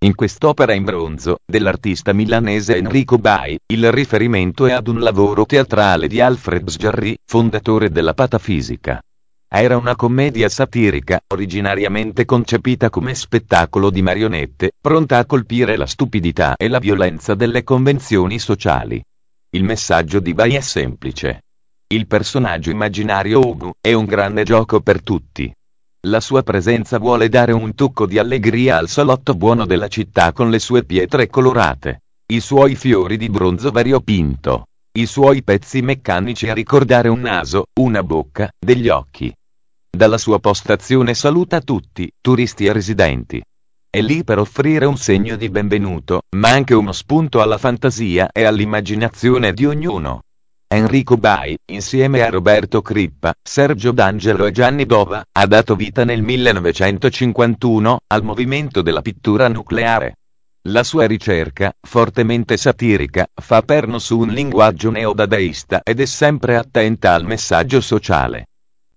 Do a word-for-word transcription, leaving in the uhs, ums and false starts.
In quest'opera in bronzo, dell'artista milanese Enrico Bai, il riferimento è ad un lavoro teatrale di Alfred Jarry, fondatore della patafisica. Era una commedia satirica, originariamente concepita come spettacolo di marionette, pronta a colpire la stupidità e la violenza delle convenzioni sociali. Il messaggio di Bai è semplice. Il personaggio immaginario Ugu è un grande gioco per tutti. La sua presenza vuole dare un tocco di allegria al salotto buono della città con le sue pietre colorate, i suoi fiori di bronzo variopinto, i suoi pezzi meccanici a ricordare un naso, una bocca, degli occhi. Dalla sua postazione saluta tutti, turisti e residenti. È lì per offrire un segno di benvenuto, ma anche uno spunto alla fantasia e all'immaginazione di ognuno. Enrico Bai, insieme a Roberto Crippa, Sergio D'Angelo e Gianni Bova, ha dato vita nel millenovecentocinquantuno al movimento della pittura nucleare. La sua ricerca, fortemente satirica, fa perno su un linguaggio neodadaista ed è sempre attenta al messaggio sociale.